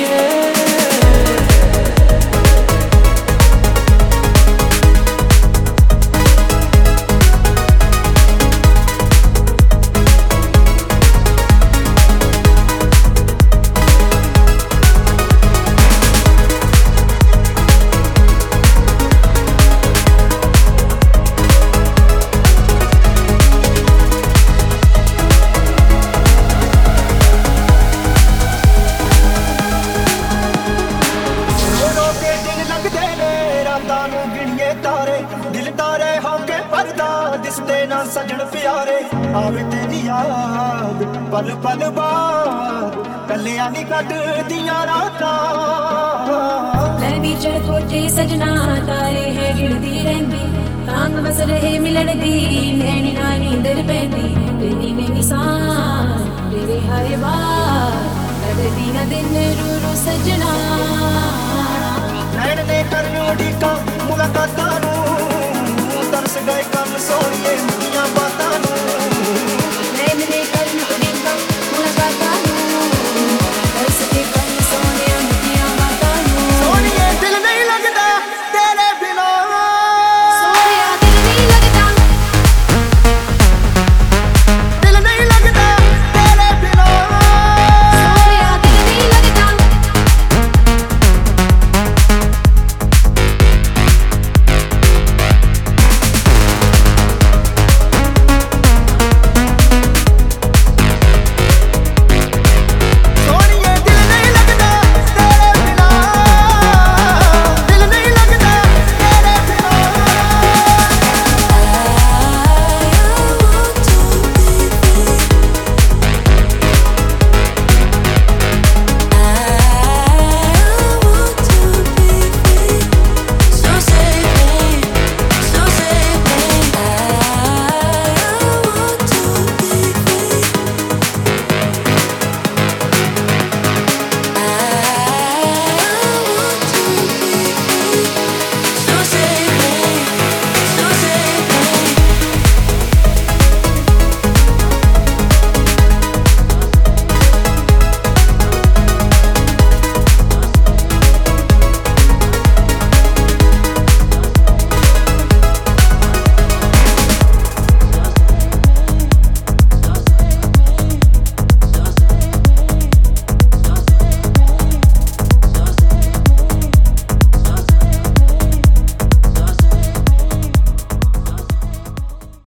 दिल तारे होके परदा दिसते ना सजन प्यारे आवे तेरी याद पल पल बाद कलियां नी कटदियां रातां मैं भी चढ़ सजना तारे है गिरदी रहंदी तांग बस रहे मिलन दी नैनी ना नींदर पैंदी तेरी नैनी सांस तेरे हाय बार कटदी ना दिन रू रू सजना नैन ने कर उड़ीका मुलाकातां नूं तरस गए कल सोनिए